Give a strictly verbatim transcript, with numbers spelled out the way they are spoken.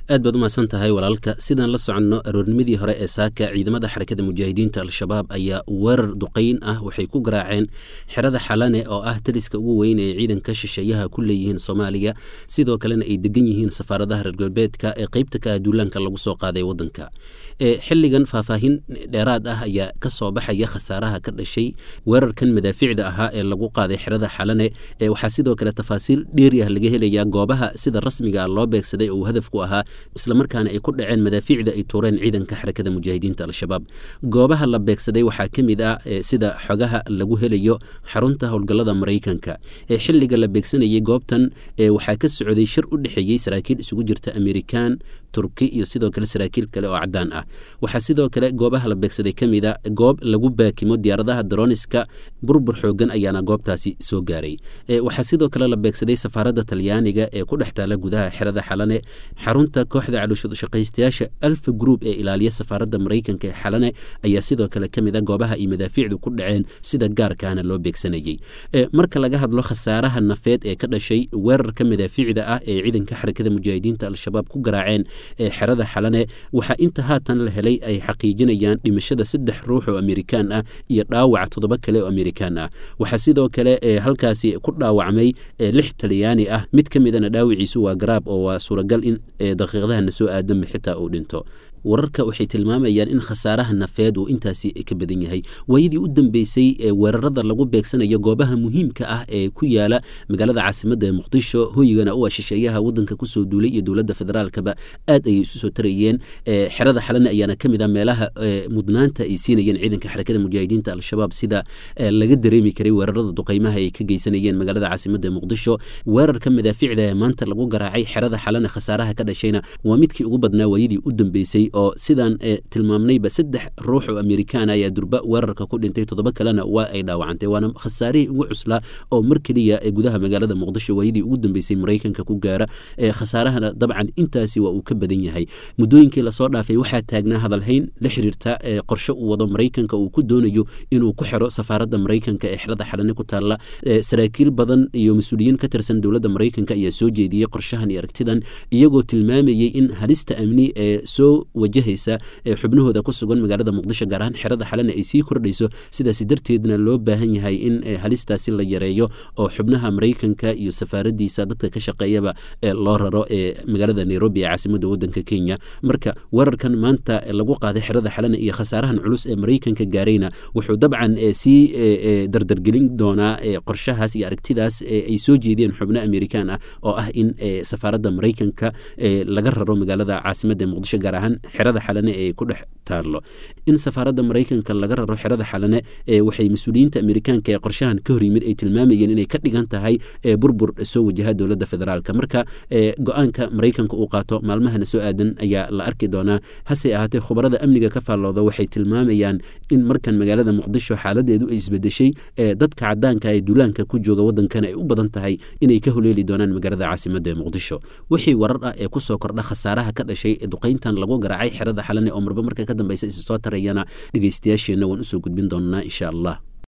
aad baad u mahadsan tahay walaalka. sidaan la soconno aroornimadii hore ee saaka ciidamada xarakada mujaahidiinta al-shabaab ayaa weerar duqayn ah waxay ku garaaceen xerada xalane oo ah taliska ugu weyn ee ciidanka shisheeyaha ku leeyihiin Soomaaliya, sidoo kalena ay degan yihiin safaaradaha reer galbeedka ee qaybta ka duulaanka lagu soo qaaday wadanka. ee xilligan faahfaahin dheeraad ah ayaa ka soo baxaya khasaaraha ka dhashay weerarkan madaaficda ahaa ee lagu qaaday xerada xalane. ee waxaa sidoo kale tafaasiil dheeri ah laga helayaa goobaha sida rasmiga ah loo beegsaday oo hadafku ahaa isla markaana ay ku dhaceen madaaficda ay tuureen ciidanka xarakada mujaahidiinta al-shabaab. goobaha la beegsaday waxaa ka mid ah sida xogaha lagu helayo xarunta howlgallada Mareykanka. ee xilliga la beegsanayay goobtan waxaa ka socday shir u dhexeeyay saraakiil isugu jirta Amerikaan, Turki iyo sidoo kale saraakiil kale oo cadaan ah. waxaa sidoo kale goobaha la beegsaday ka mid ah goob lagu baakimo diyaaradaha droniska, burbur xoogan ayaana goobtaasi soo gaaray. waxaa sidoo kale la beegsaday safaaradda Talyaaniga ee ku dhex taala gudaha xerada xalane, xarunta kooxda caloosha Alpha Group ee ilaaliya safaaradda Mareykanka ee xalane ayaa sidoo kale ka mid ah goobaha ay madaaficdu ku dhaceen sida gaarkaana loo beegsanayay. marka laga hadlo khasaaraha nafeed ee ka dhashay weerarka madaaficda ah ee ciidanka xarakada mujaahidiinta al-shabaab ku garaaceen ee xerada xalane, waxaa inta haatan la helay ay xaqiijinayaan dhimashada saddex ruux oo Amerikaan ah iyo dhaawac toddoba kale oo Amerikaan ah. waxaa sidoo kale halkaasi ku dhaawacmay lix Talyaani ah, mid ka midana dhaawiciisu waa garaab oo waa suuragal in daqiiqadaha soo aadama xitaa uu dhinto. wararka waxay tilmaamayaan in khasaaraha nafeed uu intaasi ka badan yahay. waayadii u dambeysay ee weerarada lagu beegsanayo goobaha muhiimka ah ee ku yaala magaalada caasimadda ee Muqdisho, hoygana u shisheeyaha wadanka ku soo duulay iyo dowladda federaalkaba aad ay isu soo tarayeen. xerada xalane ayaana ka mid ah meelaha mudnaanta ay siinayeen ciidanka xarakada mujaahidiinta al-shabaab, sida laga dareemi karay weerarada duqaymaha ay ka geysanayeen magaalada caasimadda ee Muqdisho. weerarka madaaficda ee maanta lagu garaacay xerada xalane khasaaraha ka dhashayna waa midkii ugu badnaa waayadii u dambeysay oo sidaan tilmaamnayba saddex ruux oo Amerikaan ayaa durba weerarka ku dhintay, toddoba kalena waa ay dhaawacantay. waana khasaarihii ugu cuslaa oo mar keliya ee gudaha magaalada Muqdisho waayadii ugu dambeysay Mareykanka ku gaara. khasaarahana dabcan intaasi waa uu ka badan yahay. muddooyinkii lasoo dhaafay waxaa taagnaa hadalhayn la xiriirta qorshe uu wado Mareykanka uu ku doonayo inuu ku xiro safaaradda Mareykanka ee xerada xalane ku taalla. saraakiil badan iyo mas-uuliyiin ka tirsan dowladda Mareykanka ayaa soo jeediyey qorshahan iyo aragtidan, iyagoo tilmaamayay in halista amni ee soo wajahaysa ee xubnahooda ku sugan magaalada Muqdisho gaar ahaan xerada xalane ay sii kordhayso. sidaas darteedna loo baahan yahay in halistaasi la yareeyo oo xubnaha Mareykanka iyo safaaradiisa dadka ka shaqeeyaba loo raro ee magaalada Nairobi ee caasimadda wadanka Kenya. marka weerarkan maanta lagu qaaday xerada xalane iyo khasaarahan culus ee Mareykanka gaarayna wuxuu dabcan sii dardargelin doonaa qorshahaas iyo aragtidaas ay soo jeediyeen xubno Amerikaan ah oo ah in safaaradda Mareykanka laga raro magaalada caasimadda Muqdisho gaar ahaan xerada xalane ee ku dhex taalo. in safaaradda Mareykanka laga raro xerada xalane waxay mas-uuliyiinta Amerikaanka ee qorshahan ka hor yimid ay tilmaamayeen inay ka dhigan tahay burbur soo wajaha dowladda federaalka. marka go-aanka Mareykanka uu qaato maalmahana soo aadan ayaa la arki doonaa. hase ahaatee khubarada amniga ka faallooda waxay tilmaamayaan in markan magaalada Muqdisho xaaladeedu ay isbedeshay, dadka cadaanka ee duulaanka ku jooga wadankana ay u badan tahay inay ka holeeli doonaan magaalada caasimadda ee Muqdisho. wixii warar ah ee ku soo kordha khasaaraha ka dhashay duqayntan lagu garaacay xerada xalane oo marba marka ka dambaysa is soo tarayana dhageystayaasheena waan u soo gudbin doonaa insha Allah.